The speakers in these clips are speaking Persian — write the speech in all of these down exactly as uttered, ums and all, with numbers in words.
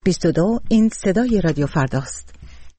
بیست و دو این صدای رادیو فرداست.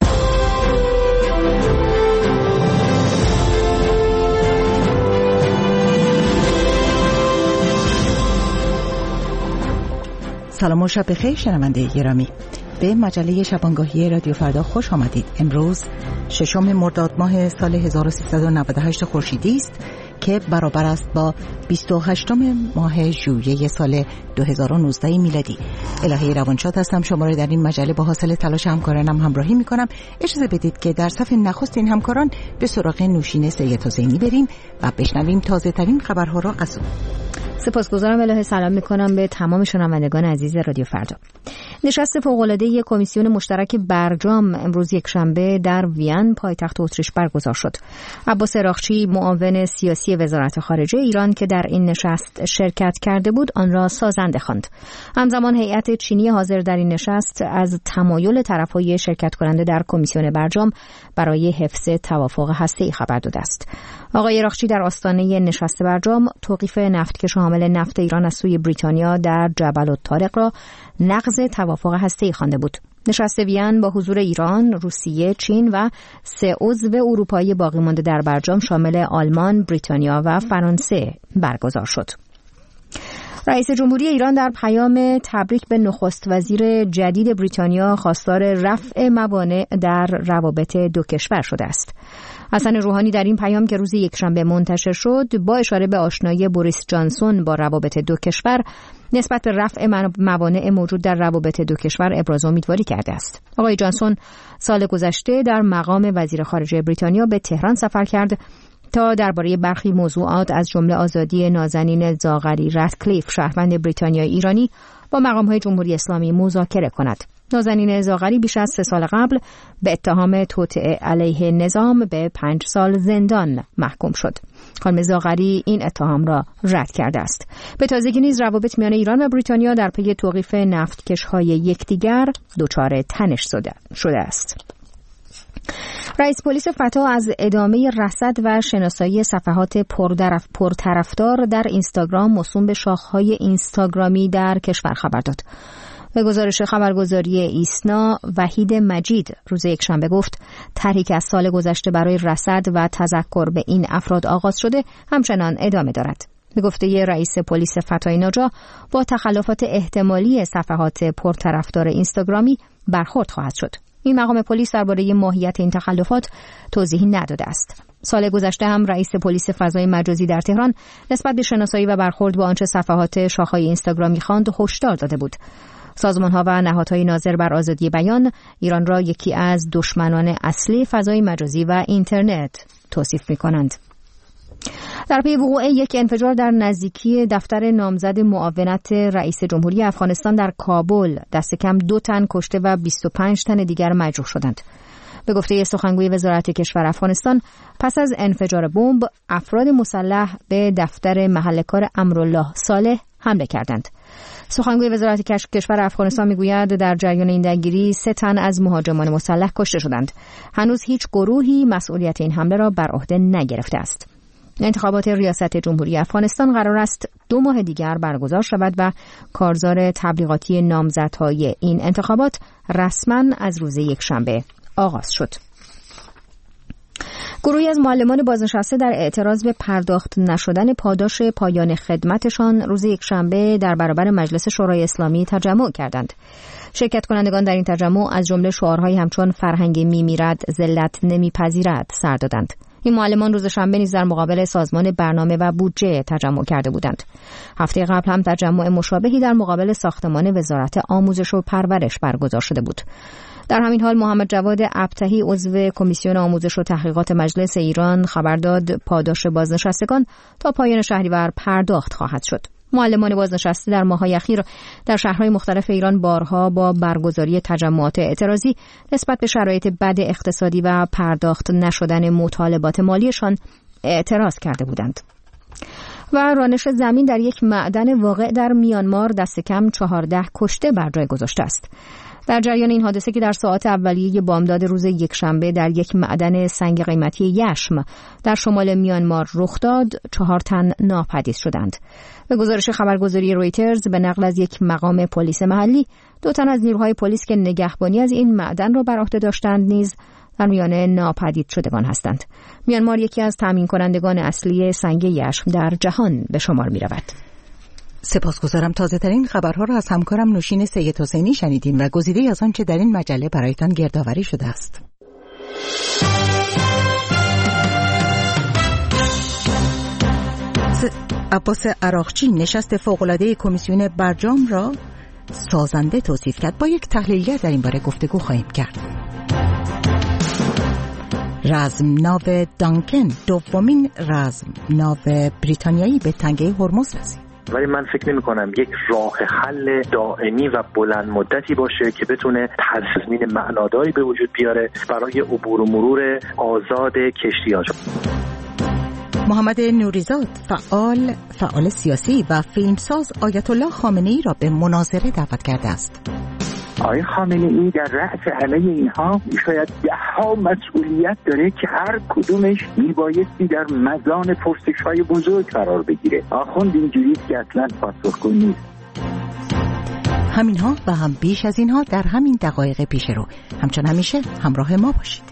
سلام و شب بخیر شنونده گرامی، به مجله شبانگاهی رادیو فردا خوش آمدید. امروز ششم مرداد ماه سال هزار و سیصد و نود و هشت خورشیدی است که برابر است با بیست و هشتم ماه ژوئیه سال دو هزار و نوزده میلادی. الهی روانشاد هستم، شما را در این مجله با حاصل تلاش همکارانم همراهی میکنم. اجازه بدید که در صف نخست این همکاران به سراغ نوشین سید حسینی بریم و بشنویم تازه ترین خبرها را از او. سپاسگزارم الهه. سلام میکنم به تمام شنوندگان عزیز رادیو فردا. نشست فوق‌العاده کمیسیون مشترک برجام امروز یکشنبه در وین پایتخت اتریش برگزار شد. عباس اراقچی معاون سیاسی وزارت خارجه ایران که در این نشست شرکت کرده بود آن را سازنده خواند. همزمان هیئت چینی حاضر در این نشست از تمایل طرف‌های شرکت کننده در کمیسیون برجام برای حفظ توافق هسته‌ای خبر داده است. آقای اراقچی در آستانه نشست برجام توقیف نفتکش حامل نفت ایران از سوی بریتانیا در جبل الطارق را نقض توافق هسته‌ای خوانده بود. نشست وین با حضور ایران، روسیه، چین و سه عضو اروپایی باقی مانده در برجام شامل آلمان، بریتانیا و فرانسه برگزار شد. رئیس جمهوری ایران در پیام تبریک به نخست وزیر جدید بریتانیا خواستار رفع موانع در روابط دو کشور شده است. حسن روحانی در این پیام که روز یکشنبه منتشر شد با اشاره به آشنایی بوریس جانسون با روابط دو کشور نسبت به رفع موانع موجود در روابط دو کشور ابراز امیدواری کرده است. آقای جانسون سال گذشته در مقام وزیر خارجه بریتانیا به تهران سفر کرد تا درباره برخی موضوعات از جمله آزادی نازنین زاغری رتکلیف شهروند بریتانیایی ایرانی با مقام‌های جمهوری اسلامی مذاکره کند. نازنین زاغری بیش از سه سال قبل به اتهام توطئه علیه نظام به پنج سال زندان محکوم شد. خانم زاغری این اتهام را رد کرده است. به تازگی نیز روابط میان ایران و بریتانیا در پی توقیف نفتکش‌های یکدیگر دچار تنش شده است. رئیس پلیس فتا از ادامه رصد و شناسایی صفحات پرطرفدار در اینستاگرام موسوم به شاخه‌های اینستاگرامی در کشور خبر داد. به گزارش خبرگزاری ایسنا، وحید مجید روز یکشنبه گفت طرحی که از سال گذشته برای رصد و تذکر به این افراد آغاز شده همچنان ادامه دارد. به گفته رئیس پلیس فتای ناجا با تخلفات احتمالی صفحات پرطرفدار اینستاگرامی برخورد خواهد شد. این مقام پلیس درباره ماهیت این تخلفات توضیحی نداده است. سال گذشته هم رئیس پلیس فضای مجازی در تهران نسبت به شناسایی و برخورد با آنچه صفحات شاخه‌های اینستاگرامی خواند هشدار داده بود. سازمان‌ها و نهادهای ناظر بر آزادی بیان ایران را یکی از دشمنان اصلی فضای مجازی و اینترنت توصیف می‌کنند. در پی وقوع یک انفجار در نزدیکی دفتر نامزد معاونت رئیس جمهوری افغانستان در کابل دست کم دو تن کشته و بیست و پنج تن دیگر مجروح شدند. به گفته سخنگوی وزارت کشور افغانستان پس از انفجار بمب افراد مسلح به دفتر محل کار امرالله صالح حمله کردند. سخنگوی وزارت کشور افغانستان میگوید در جریان این درگیری سه تن از مهاجمان مسلح کشته شدند. هنوز هیچ گروهی مسئولیت این حمله را بر عهده نگرفته است. انتخابات ریاست جمهوری افغانستان قرار است دو ماه دیگر برگزار شود و کارزار تبلیغاتی نامزدهای این انتخابات رسما از روز یکشنبه آغاز شد. گروهی از معلمان بازنشسته در اعتراض به پرداخت نشدن پاداش پایان خدمتشان روز یکشنبه در برابر مجلس شورای اسلامی تجمع کردند. شرکت کنندگان در این تجمع از جمله شعارهایی همچون فرهنگ میمیرد، ذلت نمیپذیرد سر دادند. این معلمان روز شنبه نیز در مقابل سازمان برنامه و بودجه تجمع کرده بودند. هفته قبل هم تجمع مشابهی در مقابل ساختمان وزارت آموزش و پرورش برگزار شده بود. در همین حال محمد جواد ابتهی عضو کمیسیون آموزش و تحقیقات مجلس ایران خبر داد پاداش بازنشستگان تا پایان شهریور پرداخت خواهد شد. معلمان بازنشسته در ماه‌های اخیر در شهرهای مختلف ایران بارها با برگزاری تجمعات اعتراضی نسبت به شرایط بد اقتصادی و پرداخت نشدن مطالبات مالیشان اعتراض کرده بودند. و رانش زمین در یک معدن واقع در میانمار دست کم چهارده کشته بر جای گذاشته است. در جریان این حادثه که در ساعات اولیه بامداد روز یکشنبه در یک معدن سنگ قیمتی یشم در شمال میانمار رخ داد، چهار تن ناپدید شدند. به گزارش خبرگزاری رویترز به نقل از یک مقام پلیس محلی، دو تن از نیروهای پلیس که نگهبانی از این معدن را بر عهده داشتند نیز در میان ناپدید شدگان هستند. میانمار یکی از تامین کنندگان اصلی سنگ یشم در جهان به شمار می رود. سپاسگزارم. تازه ترین خبرها را از همکارم نوشین سید حسینی شنیدیم و گزیده از آنچه در این مجله برایتان گردآوری شده است. عباس عراقچی نشست فوق‌العاده کمیسیون برجام را سازنده توصیف کرد. با یک تحلیلگر در این باره گفتگو خواهیم کرد. رزمناو دانکن دومین رزمناو بریتانیایی به تنگه هرمز رسید. ولی من فکر نمی کنم یک راه حل دائمی و بلند مدتی باشه که بتونه تضمین معناداری به وجود بیاره برای عبور و مرور آزاد کشتی‌ها. محمد نوریزاد فعال فعال سیاسی و فیلمساز آیت الله خامنه‌ای را به مناظره دعوت کرده است. آقای خامنه‌ای در رأس علیه اینها شاید ده ها مسئولیت داره که هر کدومش میبایستی در مزان پرسش‌های بزرگ قرار بگیره. آخوند اینجوری که اصلا پاسخگو نیست. همینها و هم بیش از اینها در همین دقایق پیش رو. همچون همیشه همراه ما باشید.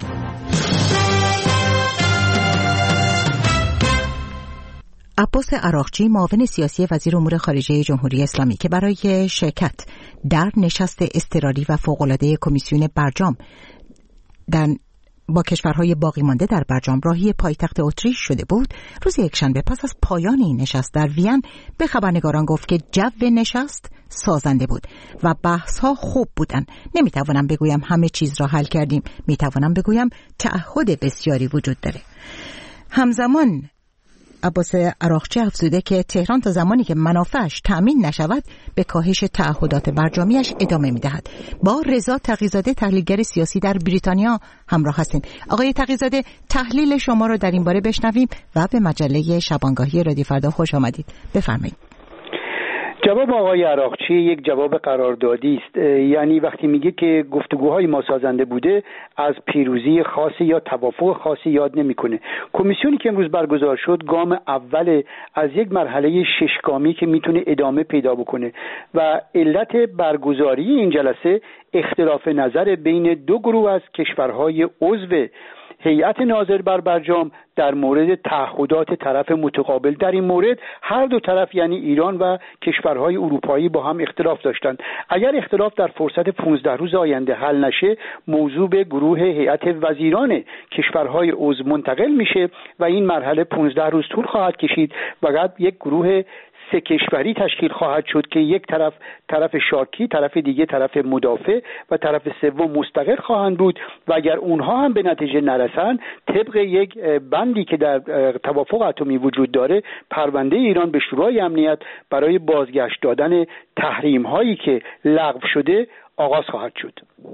عباس عراقچی معاون سیاسی وزیر امور خارجه جمهوری اسلامی که برای شرکت در نشست اضطراری و فوق‌العاده کمیسیون برجام در با کشورهای باقی مانده در برجام راهی پایتخت اتریش شده بود، روز یکشنبه پس از پایان این نشست در وین به خبرنگاران گفت که جو نشست سازنده بود و بحث‌ها خوب بودن. نمیتوانم بگویم همه چیز را حل کردیم، میتوانم بگویم تعهد بسیاری وجود داره. همزمان عباس عراقچی افزوده که تهران تا زمانی که منافعش تأمین نشود به کاهش تعهدات برجامیش ادامه میدهد. با رضا تقی‌زاده تحلیلگر سیاسی در بریتانیا همراه هستیم. آقای تقی‌زاده، تحلیل شما رو در این باره بشنویم و به مجله شبانگاهی رادیو فردا خوش آمدید. بفرمایید. جواب آقای عراقچی یک جواب قراردادی است. یعنی وقتی میگه که گفتگوهای ما سازنده بوده، از پیروزی خاصی یا توافق خاصی یاد نمیکنه. کمیسیونی که امروز برگزار شد گام اول از یک مرحله ششگامی که میتونه ادامه پیدا بکنه و علت برگزاری این جلسه اختلاف نظر بین دو گروه از کشورهای عضو هیئت ناظر بر برجام در مورد تعهدات طرف متقابل. در این مورد هر دو طرف یعنی ایران و کشورهای اروپایی با هم اختلاف داشتند. اگر اختلاف در فرصت پانزده روز آینده حل نشه، موضوع به گروه هیئت وزیران کشورهای عضو منتقل میشه و این مرحله پانزده روز طول خواهد کشید و بعد یک گروه سه کشوری تشکیل خواهد شد که یک طرف طرف شاکی، طرف دیگه طرف مدافع و طرف سوم مستقل خواهند بود و اگر اونها هم به نتیجه نرسن، طبق یک بندی که در توافق اتمی وجود داره، پرونده ایران به شورای امنیت برای بازگشت دادن تحریم هایی که لغو شده آغاز خواهد شد.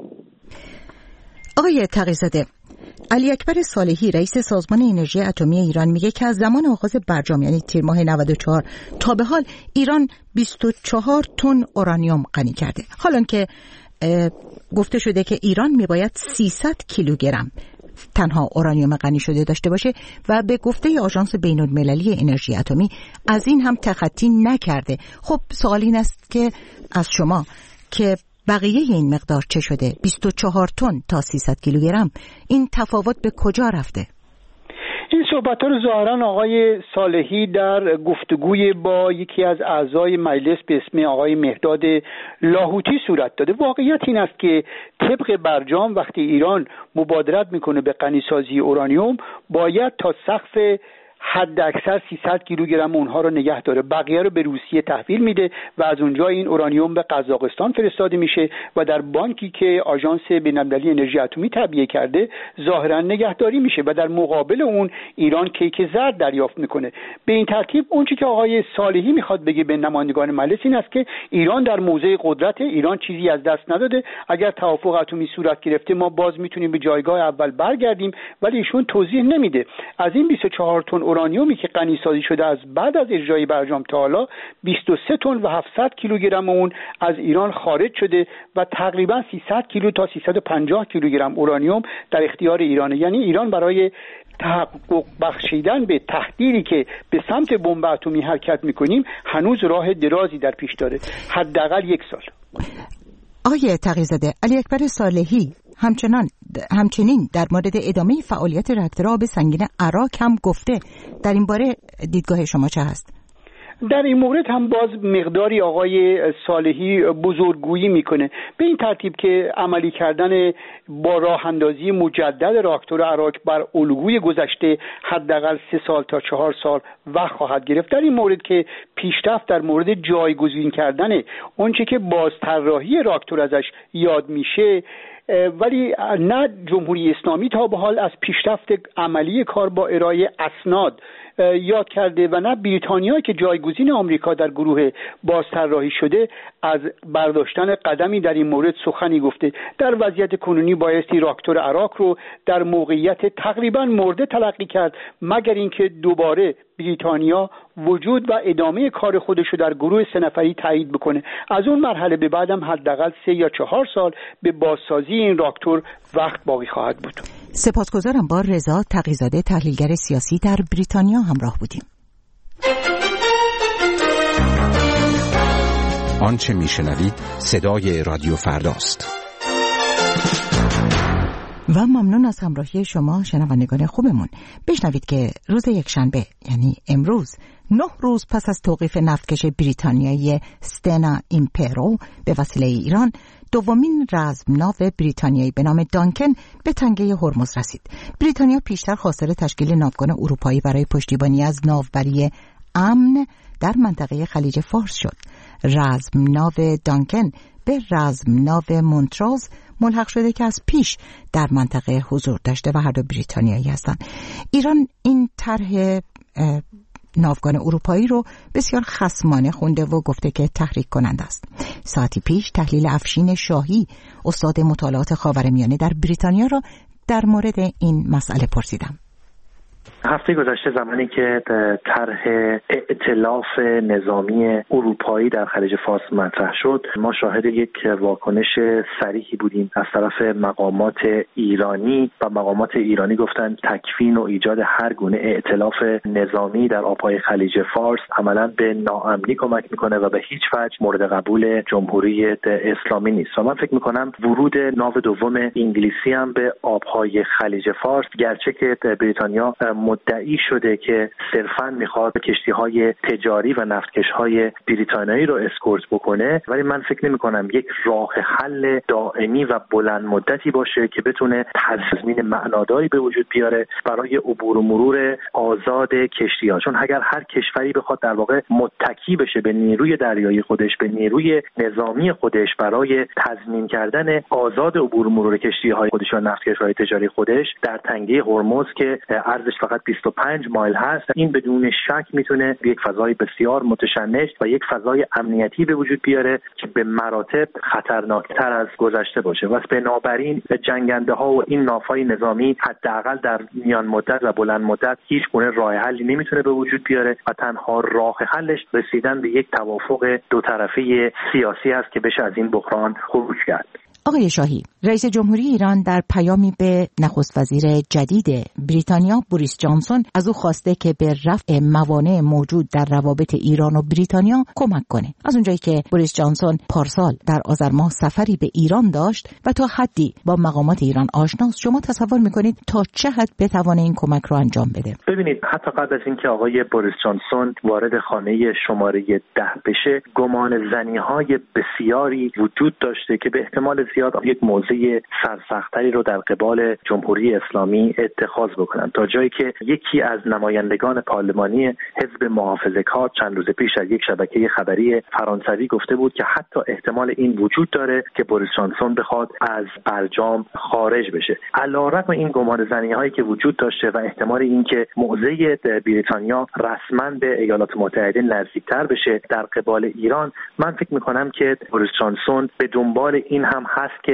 آقای تقی‌زاده، علی اکبر صالحی رئیس سازمان انرژی اتمی ایران میگه که از زمان آغاز برجام یعنی تیر ماه نود و چهار تا به حال ایران بیست و چهار تن اورانیوم غنی کرده. حالا که گفته شده که ایران میباید سیصد کیلوگرم تنها اورانیوم غنی شده داشته باشه و به گفته آژانس بین‌المللی انرژی اتمی از این هم تخطی نکرده. خب سوال این است که از شما که بقیه این مقدار چه شده؟ بیست و چهار تن تا سیصد کیلوگرم، این تفاوت به کجا رفته؟ این صحبت‌ها رو ظاهراً آقای صالحی در گفتگوی با یکی از اعضای مجلس به اسم آقای مهداد لاهوتی صورت داده. واقعیت این است که طبق برجام وقتی ایران مبادرت میکنه به غنیسازی اورانیوم، باید تا سقف حد اکثر سیصد کیلوگرم اونها رو نگه داره، بقیه رو به روسیه تحویل میده و از اونجا این اورانیوم به قزاقستان فرستاده میشه و در بانکی که آژانس بین‌المللی انرژی اتمی تعبیه کرده ظاهرا نگهداری میشه و در مقابل اون ایران کیک زرد دریافت میکنه. به این ترتیب اون چیزی که آقای صالحی میخواد بگه به نمایندگان مجلس این است که ایران در موضع قدرت، ایران چیزی از دست نداده، اگر توافق اتمی صورت گرفته ما باز میتونیم به جایگاه اول برگردیم، ولی ایشون توضیح نمیده. از این بیست و چهار تن اورانیومی که غنی سازی شده از بعد از اجرای برجام تا حالا بیست و سه تن و هفتصد کیلوگرم اون از ایران خارج شده و تقریبا سیصد کیلو تا سیصد و پنجاه کیلوگرم اورانیوم در اختیار ایرانه. یعنی ایران برای تحقق بخشیدن به تهدیدی که به سمت بمب اتمی حرکت میکنیم هنوز راه درازی در پیش داره، حداقل یک سال. آقای تقی‌زاده، علی اکبر صالحی همچنان همچنین در مورد ادامه فعالیت راکتور آب سنگین عراق هم گفته. در این باره دیدگاه شما چه هست؟ در این مورد هم باز مقداری آقای صالحی بزرگگویی میکنه به این ترتیب که عملی کردن با راه اندازی مجدد راکتور عراق بر الگوی گذشته حداقل سه سال تا چهار سال وقت خواهد گرفت. در این مورد که پیشرفت در مورد جایگزین کردن اونچه که بازطراحی راکتور ازش یاد میشه، ولی نه جمهوری اسلامی تا به حال از پیشرفت عملی کار با ارائه اسناد یاد کرده و نه بریتانیا که جایگزین آمریکا در گروه بازطراحی شده از برداشتن قدمی در این مورد سخنی گفته. در وضعیت کنونی بایستی راکتور عراق رو در موقعیت تقریبا مرده تلقی کرد، مگر اینکه دوباره بریتانیا وجود و ادامه کار خودش رو در گروه سه نفری تایید بکنه. از اون مرحله به بعدم حداقل سه یا چهار سال به بازسازی این راکتور وقت باقی خواهد بود. سپاسگزارم. با رضا تقی‌زاده، تحلیلگر سیاسی، در بریتانیا همراه بودیم. آنچه میشنوید صدای رادیو فرداست. و ممنون از همراهی شما شنوندگان خوبمون. بشنوید که روز یکشنبه یعنی امروز نه روز پس از توقیف نفتکش بریتانیایی استنا ایمپرو به وسیله ایران، دومین رزمناو بریتانیایی به نام دانکن به تنگه هرمز رسید. بریتانیا پیشتر خواستار تشکیل ناوگان اروپایی برای پشتیبانی از ناوبری امن در منطقه خلیج فارس شد. رزمناو دانکن به رزمناو مونتراز ملحق شده که از پیش در منطقه حضور داشته و هر دو بریتانیایی هستند. ایران این طرح ناوگان اروپایی رو بسیار خصمانه خونده و گفته که تحریک کننده است. ساعتی پیش تحلیل افشین شاهی، استاد مطالعات خاورمیانه در بریتانیا، را در مورد این مسئله پرسیدم. هفته گذشته زمانی که طرح ائتلاف نظامی اروپایی در خلیج فارس مطرح شد، ما شاهد یک واکنش صریحی بودیم از طرف مقامات ایرانی و مقامات ایرانی گفتند تکوین و ایجاد هر گونه ائتلاف نظامی در آبهای خلیج فارس عملاً به ناامنی کمک میکنه و به هیچ وجه مورد قبول جمهوری اسلامی نیست. و من فکر میکنم ورود ناو دوم انگلیسی هم به آبهای خلیج فارس، گرچه که بریتانیا مدعی شده که صرفاً میخواد کشتی‌های تجاری و نفتکش‌های بریتانیایی رو اسکورت بکنه، ولی من فکر نمی‌کنم یک راه حل دائمی و بلند مدتی باشه که بتونه تضمین معناداری به وجود بیاره برای عبور و مرور آزاد کشتی‌ها. چون اگر هر کشوری بخواد در واقع متکی بشه به نیروی دریایی خودش، به نیروی نظامی خودش برای تضمین کردن آزاد عبور و مرور کشتی‌های خودش و نفتکش‌های تجاری خودش در تنگه هرمز که عرضش فقط بیست و پنج مایل هست، این بدون شک میتونه یک فضای بسیار متشنج و یک فضای امنیتی به وجود بیاره که به مراتب خطرناکتر از گذشته باشه. و بنابراین جنگنده ها و این ناوهای نظامی حداقل در میان مدت و بلند مدت هیچ گونه راه حلی نمیتونه به وجود بیاره و تنها راه حلش رسیدن به یک توافق دو طرفه سیاسی است که بشه از این بحران خروج کرد. آقای شاهی، رئیس جمهوری ایران در پیامی به نخست وزیر جدید بریتانیا بوریس جانسون از او خواسته که به رفع موانع موجود در روابط ایران و بریتانیا کمک کنه. از اونجایی که بوریس جانسون پارسال در آذر ماه سفری به ایران داشت و تا حدی با مقامات ایران آشناست، شما تصور میکنید تا چه حد بتونه این کمک رو انجام بده؟ ببینید، حتی قبل از اینکه آقای بوریس جانسون وارد خانه شماره ده بشه، گمان زنی‌های بسیاری وجود داشته که به احتمال زیاد یک موضع سرسختری رو در قبال جمهوری اسلامی اتخاذ بکنن، تا جایی که یکی از نمایندگان پارلمانی حزب محافظه‌کار چند روز پیش از یک شبکه خبری فرانسوی گفته بود که حتی احتمال این وجود داره که بوریس جانسون بخواد از برجام خارج بشه. علیرغم این گمان زنی‌هایی که وجود داشته و احتمال اینکه موضع بریتانیا رسما به ایالات متحده نزدیکتر بشه در قبال ایران، من فکر می‌کنم که بوریس جانسون به دنبال این هم هست که این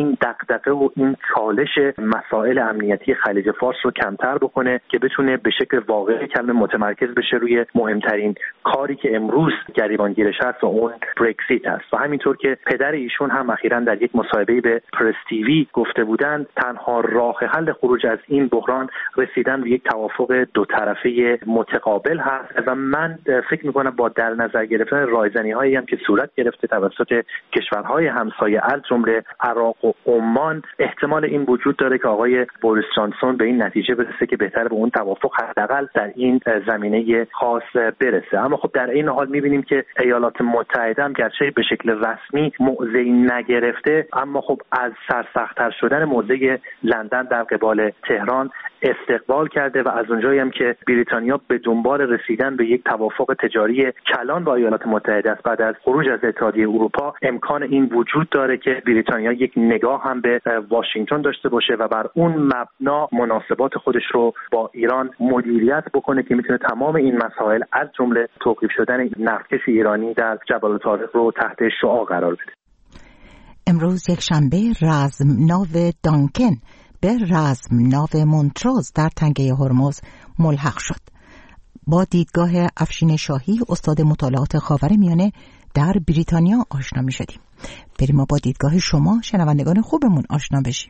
این دغدغه و این چالش مسائل امنیتی خلیج فارس رو کمتر بکنه که بتونه به شکل واقعی کلمه متمرکز بشه روی مهمترین کاری که امروز گریبانگیرش هست و اون برکزیت است. و همینطور که پدر ایشون هم اخیراً در یک مصاحبه به پرس تیوی گفته بودند تنها راه حل خروج از این بحران رسیدن به یک توافق دو طرفه متقابل هست و من فکر می‌کنم با در نظر گرفتن رایزنی‌هایی هم که صورت گرفته توسط کشورهای همسایه از جمله عراق و عمان احتمال این وجود داره که آقای بوریس جانسون به این نتیجه برسه که بهتره به اون توافق حداقل در این زمینه خاص برسه. اما خب در این حال می‌بینیم که ایالات متحده هم گرچه به شکل رسمی موضعی نگرفته اما خب از سرسخت‌تر شدن موضع لندن در قبال تهران استقبال کرده و از اونجایی هم که بریتانیا به دنبال رسیدن به یک توافق تجاری کلان با ایالات متحده است بعد از خروج از اتحادیه اروپا امکان این وجود داره که بریتانیا یک نگاه هم به واشنگتن داشته باشه و بر اون مبنا مناسبات خودش رو با ایران مدیریت بکنه که میتونه تمام این مسائل از جمله توقیف شدن نفتکش ایرانی در جبل الطارق رو تحت شعاع قرار بده. امروز یک شنبه رزمناو دانکن به رزمناو مونتروز در تنگه هرمز ملحق شد. با دیدگاه افشین شاهی استاد مطالعات خاورمیانه در بریتانیا آشنا می شدیم. بریم ما با دیدگاه شما شنوندگان خوبمون آشنا بشیم.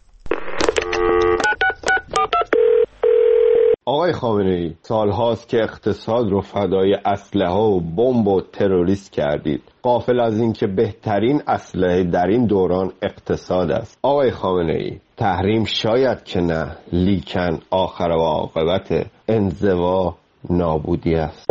آقای خامنه‌ای، سالهاست که اقتصاد رو فدای اسلحه و بمب و تروریست کردید. غافل از این که بهترین اسلحه در این دوران اقتصاد است. آقای خامنه‌ای، تحریم شاید که نه، لیکن آخر و عاقبت انزوا نابودی است.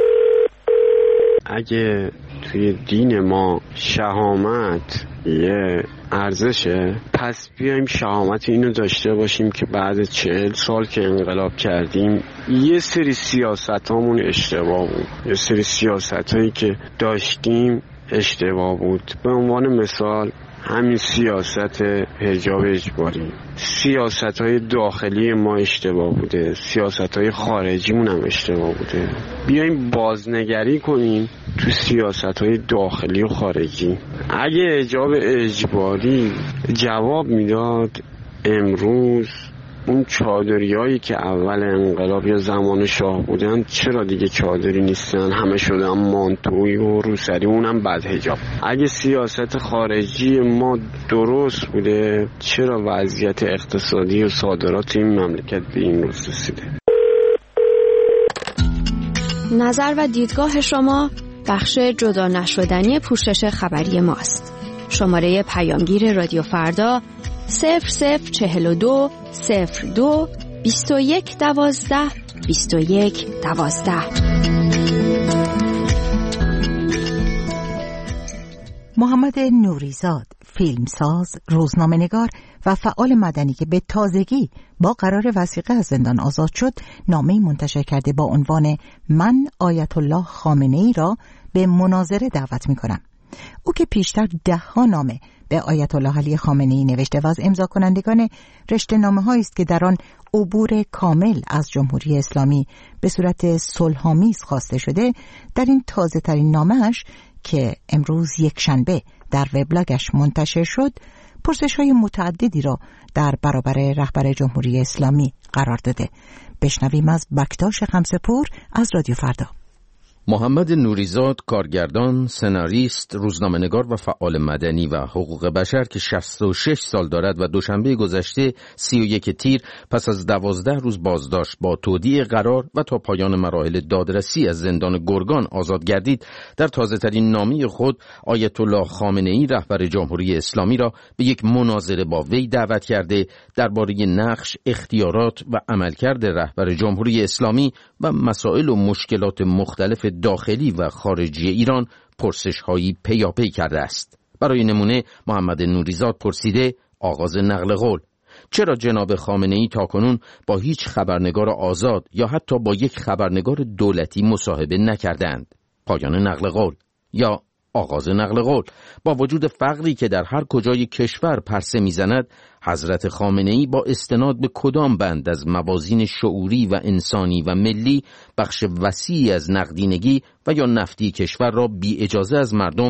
اگه توی دین ما شهامت یه ارزشه، پس بیایم شهامت اینو داشته باشیم که بعد چهل سال که انقلاب کردیم یه سری سیاست هامون اشتباه بود، یه سری سیاست هایی که داشتیم اشتباه بود. به عنوان مثال همین سیاست حجاب اجباری، سیاست های داخلی ما اشتباه بوده، سیاست های خارجیمون هم اشتباه بوده. بیایم بازنگری کنیم تو سیاست های داخلی و خارجی. اگه حجاب اجباری جواب میداد، امروز اون چادری هایی که اول انقلاب یا زمان شاه بودن چرا دیگه چادری نیستن؟ همه شدن مانتوی و روسری، اونم بعد حجاب. اگه سیاست خارجی ما درست بوده، چرا وضعیت اقتصادی و صادرات این مملکت به این روز رسیده؟ نظر و دیدگاه شما بخش جدا نشدنی پوشش خبری ماست. شماره پیامگیر رادیو فردا صفر صفر چهل و دو صفر دو بیست و یک دوازده بیست و یک دوازده. محمد نوریزاد، فیلمساز، روزنامه‌نگار و فعال مدنی که به تازگی با قرار وثیقه از زندان آزاد شد، نامه‌ای منتشر کرده با عنوان من آیت الله خامنه‌ای را به مناظره دعوت می‌کنم. او که پیشتر ده ها نامه به آیت الله علی خامنه‌ای نوشته و از امضا کنندگان رشته نامه‌هایی است که در آن عبور کامل از جمهوری اسلامی به صورت صلح‌آمیز خواسته شده، در این تازه ترین نامه‌اش که امروز یک شنبه در وبلاگش منتشر شد، پرسش‌های متعددی را در برابر رهبر جمهوری اسلامی قرار داده. بشنویم از بکتاش خمسه‌پور از رادیو فردا. محمد نوریزاد، کارگردان، سناریست، روزنامه‌نگار و فعال مدنی و حقوق بشر که شصت و شش سال دارد و دوشنبه گذشته سی و یک تیر پس از دوازده روز بازداشت با تودیع قرار و تا پایان مراحل دادرسی از زندان گرگان آزاد گردید، در تازه‌ترین نامه خود آیت الله خامنه‌ای رهبر جمهوری اسلامی را به یک مناظره با وی دعوت کرده درباره نقش، اختیارات و عملکرد رهبر جمهوری اسلامی و مسائل و مشکلات مختلف داخلی و خارجی ایران پرسش‌هایی پیاپی کرده است. برای نمونه محمد نوریزاد پرسیده آغاز نقل قول: چرا جناب خامنه‌ای تاکنون با هیچ خبرنگار آزاد یا حتی با یک خبرنگار دولتی مصاحبه نکردند؟ پایان نقل قول. یا آغاز نقل قول: با وجود فقری که در هر کجای کشور پرسه میزند، حضرت خامنه‌ای با استناد به کدام بند از موازین شعوری و انسانی و ملی بخش وسیعی از نقدینگی و یا نفتی کشور را بی اجازه از مردم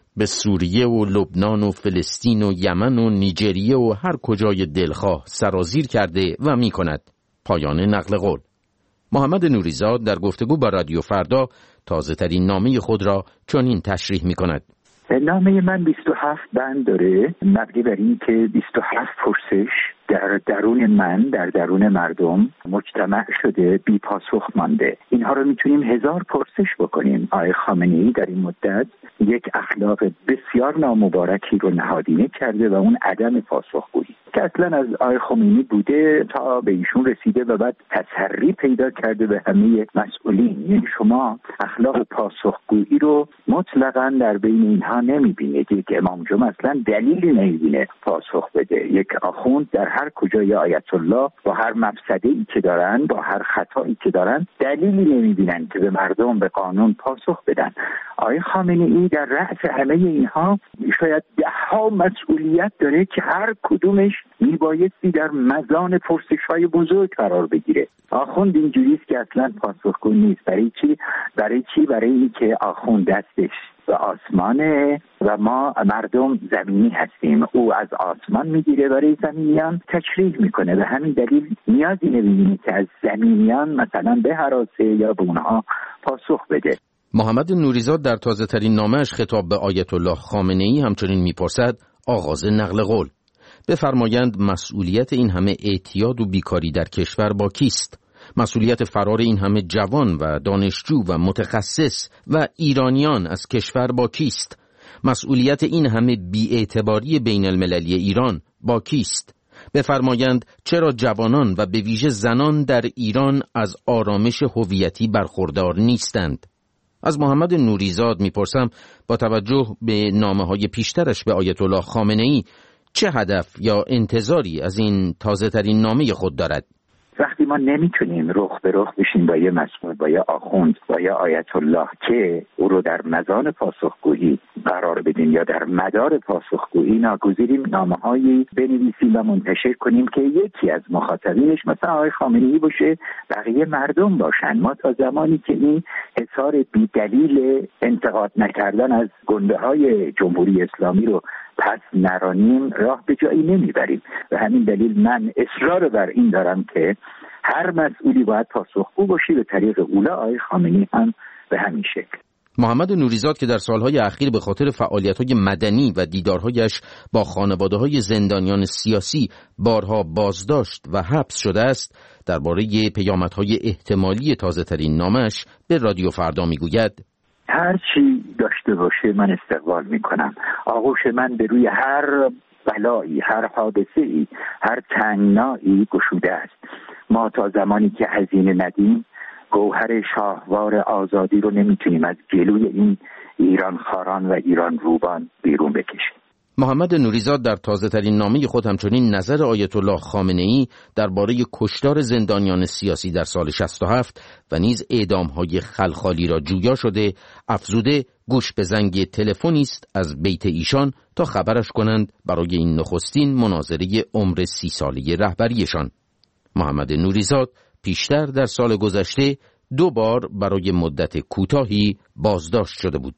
به سوریه و لبنان و فلسطین و یمن و نیجریه و هر کجای دلخواه سرازیر کرده و می کند. پایان نقل قول. محمد نوریزاد در گفتگو با رادیو فردا تازه ترین نامه خود را چنین تشریح می کند. نامه من بیست و هفت بند داره، مبنی بر این که بیست و هفت پرسش در درون من، در درون مردم مجتمع شده، بی پاسخ مانده. اینها رو میتونیم هزار پرسش بکنیم. آقای خامنه‌ای در این مدت یک اخلاق بسیار نامبارکی رو نهادینه کرده و اون عدم پاسخگویی که اصلا از آقای خمینی بوده تا به ایشون رسیده و بعد تسری پیدا کرده به همه مسئولین. یعنی شما اخلاق پاسخگویی رو مطلقاً در بین اینها نمیبینید. یک امام جمعه اصلا دلیلی نمیبینه پاسخ بده. یک آخوند در هر کجای آیت الله با هر مفسده‌ای که دارن، با هر خطایی که دارن، دلیلی نمیبینن که به مردم، به قانون پاسخ بدن. آقای خامنه‌ای در رأس همه اینها شاید ده ها مسئولیت داره که هر کدومش میبایستی در مزان پرسش‌های بزرگ قرار بگیره. آخوند اینجوریست که اصلا پاسخگو نیست. برای چی؟ برای چی؟ برای اینکه آخوند دستش به آسمانه و ما مردم زمینی هستیم. او از آسمان میگیره برای زمینیان تشریح میکنه. به همین دلیل نیازی نمیبینه که از زمینیان مثلا به هراسه یا به اونها پاسخ بده. محمد نوریزاد در تازه ترین نامه‌اش خطاب به آیت الله خامنه‌ای همچنین میپرسد آغاز نقل قول. بفرمایند مسئولیت این همه اعتیاد و بیکاری در کشور با کیست؟ مسئولیت فرار این همه جوان و دانشجو و متخصص و ایرانیان از کشور با کیست؟ مسئولیت این همه بی‌اعتباری بین المللی ایران با کیست؟ بفرمایند چرا جوانان و به ویژه زنان در ایران از آرامش هویتی برخوردار نیستند؟ از محمد نوریزاد میپرسم با توجه به نامه‌های پیشترش به آیت الله خامنه‌ای چه هدف یا انتظاری از این تازه ترین نامه خود دارد؟ وقتی ما نمیتونیم رخ به رخ بشیم با یه مسئول، با یه آخوند، با یه آیت الله که او رو در مزان پاسخگویی قرار بدیم یا در مدار پاسخگویی، ناگزیریم نامه‌هایی بنویسیم و منتشر کنیم که یکی از مخاطبینش مثلا آقای خامنه‌ای باشه، بقیه مردم باشن. ما تا زمانی که این حصار بی‌دلیل انتقاد نکردن از گنده‌های جمهوری اسلامی رو پس نرانیم، راه به جایی نمیبریم. و همین دلیل من اصرار بر این دارم که هر مسئولی باید پاسخگو باشی. به طریق اولا آقای خامنه‌ای هم به همین شکل. محمد نوریزاد که در سالهای اخیر به خاطر فعالیت‌های مدنی و دیدارهایش با خانواده‌های زندانیان سیاسی بارها بازداشت و حبس شده است، درباره پیامدهای احتمالی تازه‌ترین نامش به رادیو فردا میگوید: هر چی داشته باشه من استقبال میکنم. آغوش من به روی هر بلایی، هر حادثه‌ای، هر تنگنایی گشوده است. ما تا زمانی که هزینه ندیم گوهر شاهوار آزادی رو نمیتونیم از جلوی این ایران خاران و ایران روبان بیرون بکشیم. محمد نوریزاد در تازه ترین نامه خود همچنین نظر آیت الله خامنه‌ای درباره کشتار زندانیان سیاسی در سال شصت و هفت و نیز اعدام‌های خلخالی را جویا شده، افزوده گوش به زنگ تلفنی است از بیت ایشان تا خبرش کنند برای این نخستین مناظره عمر سی ساله رهبریشان. محمد نوریزاد پیشتر در سال گذشته دو بار برای مدت کوتاهی بازداشت شده بود.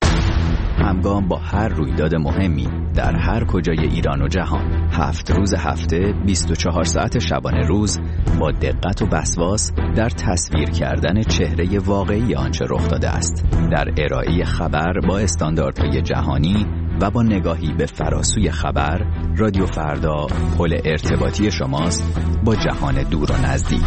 همگام با هر رویداد مهمی در هر کجای ایران و جهان، هفت روز هفته، بیست و چهار ساعت شبانه روز، با دقت و وسواس در تصویر کردن چهره واقعی آنچه رخ داده است، در ارائه خبر با استانداردهای جهانی و با نگاهی به فراسوی خبر، رادیو فردا پل ارتباطی شماست با جهان دور و نزدیک.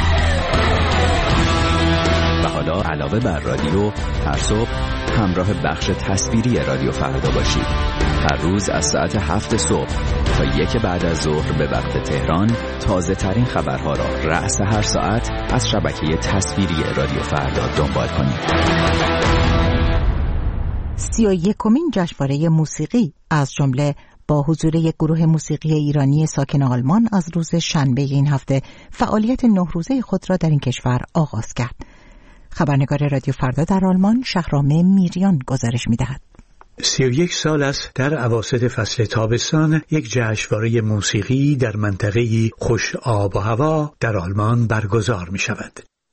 و حالا علاوه بر رادیو، هر صبح همراه بخش تصویری رادیو فردا باشید. هر روز از ساعت هفت صبح تا یک بعد از ظهر به وقت تهران، تازه ترین خبرها را رأس هر ساعت از شبکه تصویری رادیو فردا دنبال کنید. سی و یکمین جشنواره موسیقی از جمله با حضور یک گروه موسیقی ایرانی ساکن آلمان از روز شنبه این هفته فعالیت نه روزه خود را در این کشور آغاز کرد. خبرنگار رادیو فردا در آلمان شهرام میریان گزارش می‌دهد. سی و یک سال است در اواسط فصل تابستان یک جشنواره موسیقی در منطقه‌ای خوش آب و هوا در آلمان برگزار می‌شود.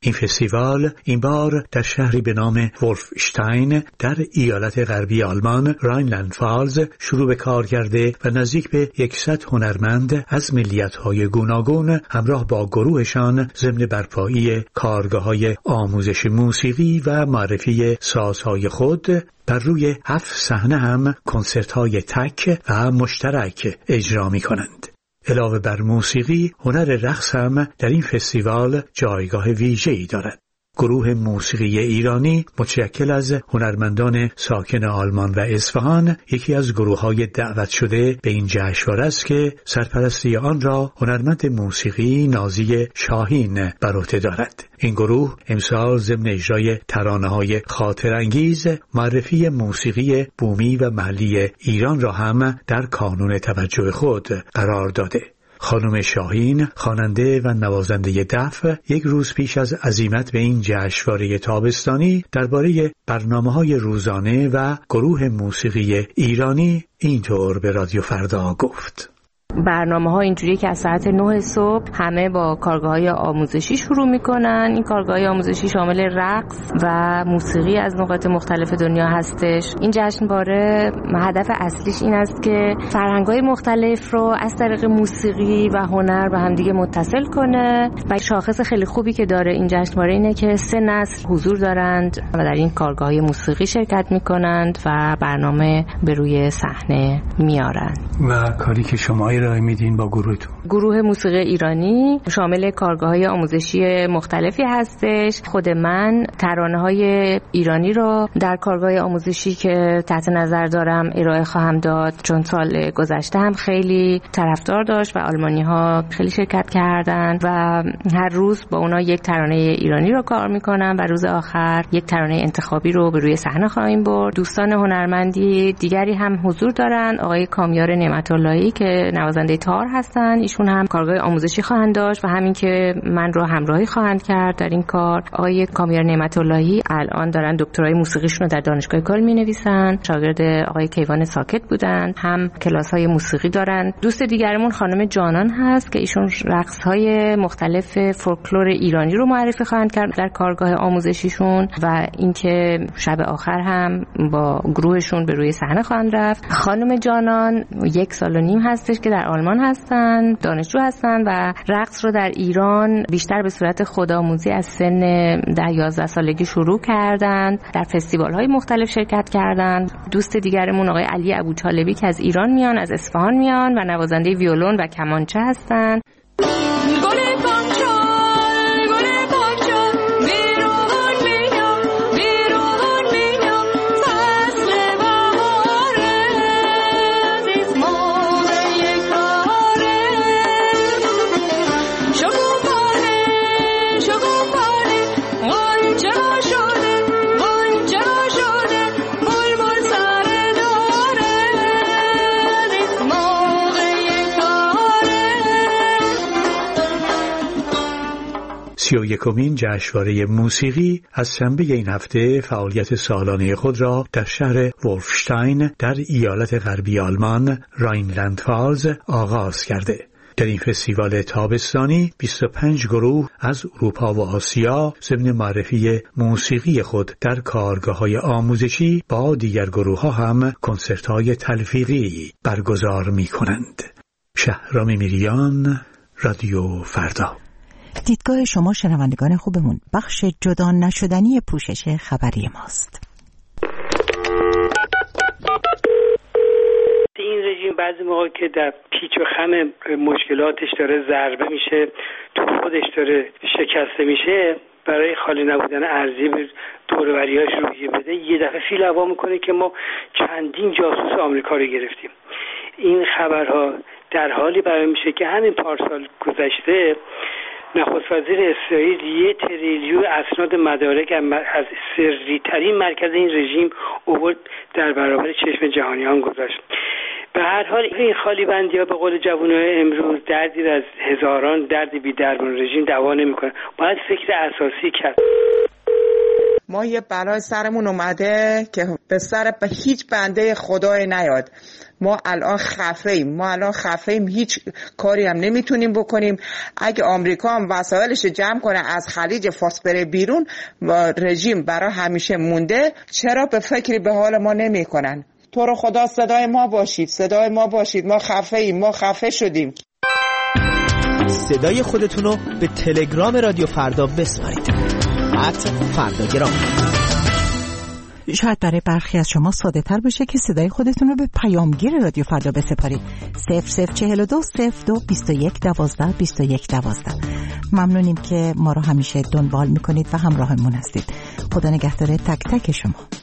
این فستیوال این بار در شهری به نام ولفشتاین در ایالت غربی آلمان راینلند فالز شروع به کار کرده و نزدیک به صد هنرمند از ملیت‌های گوناگون همراه با گروهشان ضمن برپایی کارگاه‌های آموزش موسیقی و معرفی سازهای خود بر روی هفت صحنه هم کنسرت‌های تک و مشترک اجرا می‌کنند. علاوه بر موسیقی، هنر رقص هم در این فستیوال جایگاه ویژه‌ای دارد. گروه موسیقی ایرانی متشکل از هنرمندان ساکن آلمان و اصفهان یکی از گروه‌های دعوت شده به این جشنواره است که سرپرستی آن را هنرمند موسیقی نازی شاهین بر عهده دارد. این گروه امسال ضمن اجرای ترانه‌های خاطرانگیز معرفی موسیقی بومی و محلی ایران را هم در کانون توجه خود قرار داده. خانم شاهین خواننده و نوازنده دف یک روز پیش از عزیمت به این جشنواره تابستانی درباره برنامه‌های روزانه و گروه موسیقی ایرانی اینطور به رادیو فردا گفت: برنامه ها اینجوریه که از ساعت نه صبح همه با کارگاه های آموزشی شروع میکنن. این کارگاه های آموزشی شامل رقص و موسیقی از نقاط مختلف دنیا هستش. این جشنواره هدف اصلیش این است که فرهنگ های مختلف رو از طریق موسیقی و هنر به هم دیگه متصل کنه و شاخص خیلی خوبی که داره این جشنواره اینه که سه نسل حضور دارند و در این کارگاه های موسیقی شرکت میکنند و برنامه به روی صحنه میارن. و کاری که شما ارائه میدین با گروهتون؟ گروه موسیقی ایرانی شامل کارگاه‌های آموزشی مختلفی هستش. خود من ترانه‌های ایرانی رو در کارگاه آموزشی که تحت نظر دارم ارائه خواهم داد، چون سال گذشته هم خیلی طرفدار داشت و آلمانی‌ها خیلی شرکت کردند و هر روز با اونا یک ترانه ایرانی رو کار می‌کنم و روز آخر یک ترانه انتخابی رو به روی صحنه خواهیم برد. دوستان هنرمندی دیگری هم حضور دارن. آقای کامیار نعمت‌اللهی که نوازنده تار هستن، ایشون هم کارگاه آموزشی خواهند داشت و همین که من رو همراهی خواهند کرد در این کار. آقای کامیار نعمت‌اللهی الان دارن دکترای موسیقیشون رو در دانشگاه کل می‌نویسن، شاگرد آقای کیوان ساکت بودن، هم کلاس‌های موسیقی دارن. دوست دیگرمون خانم جانان هست که ایشون رقص‌های مختلف فولکلور ایرانی رو معرفی خواهند کرد در کارگاه آموزشیشون و اینکه شب آخر هم با گروهشون به روی صحنه خواهند رفت. خانم جانان یک سال و نیم هستش که در آلمان هستن، دانشجو هستن و رقص رو در ایران بیشتر به صورت خودآموزی از سن ده یازده سالگی شروع کردند، در فستیوال‌های مختلف شرکت کردند. دوست دیگرمون آقای علی ابوطالبی که از ایران میان، از اصفهان میان و نوازنده ویولون و کمانچه هستن. سی و یکمین جشنواره موسیقی از شنبه این هفته فعالیت سالانه خود را در شهر ولفشتاین در ایالت غربی آلمان راینلند فالز آغاز کرده. در این فستیوال تابستانی بیست و پنج گروه از اروپا و آسیا ضمن معرفی موسیقی خود در کارگاه‌های آموزشی با دیگر گروه‌ها هم کنسرت‌های تلفیقی برگزار می‌کنند. شهرام میریان، رادیو فردا. دیدگاه شما شنوندگان خوبمون بخش جدا نشدنی پوشش خبری ماست. این رژیم بعضی موقع که در پیچ و خم مشکلاتش داره ضربه میشه، تو خودش داره شکسته میشه، برای خالی نبودن ارزی به دوروریاش روحیه بده، یه دفعه فیل هوا میکنه که ما چندین جاسوس آمریکا رو گرفتیم. این خبرها در حالی بیان میشه که همین پارسال گذشته نخست وزیر اسرائیل یه تریلیون اسناد مدارک از سری ترین مرکز این رژیم اوورد در برابر چشم جهانیان گذاشت. به هر حال این خالی بندی ها به قول جوانای امروز دردی از هزاران درد بی درمان رژیم دوا نمیکنه. باید فکر اساسی کرد. ما یه بلای سرمون اومده که به سر به هیچ بنده خدای نیاد. ما الان خفه ایم ما الان خفه ایم هیچ کاری هم نمیتونیم بکنیم. اگه آمریکا هم وسایلش جمع کنه از خلیج فارس بره بیرون و رژیم برای همیشه مونده، چرا به فکری به حال ما نمیکنن؟ تو رو خدا صدای ما باشید، صدای ما باشید. ما خفه ایم ما خفه شدیم. صدای خودتون رو به تلگرام رادیو فردا بسپارید. ات فرداگرام. شاید برای برخی از شما ساده تر باشه که صدای خودتون رو به پیامگیر رادیو فردا بسپارید. صفر صفر چهل و دو صفر دو بیست و یک دوازده بیست و یک دوازده. ممنونیم که ما رو همیشه دنبال میکنید و همراهمون هستید. خدا نگهدار تک تک شما.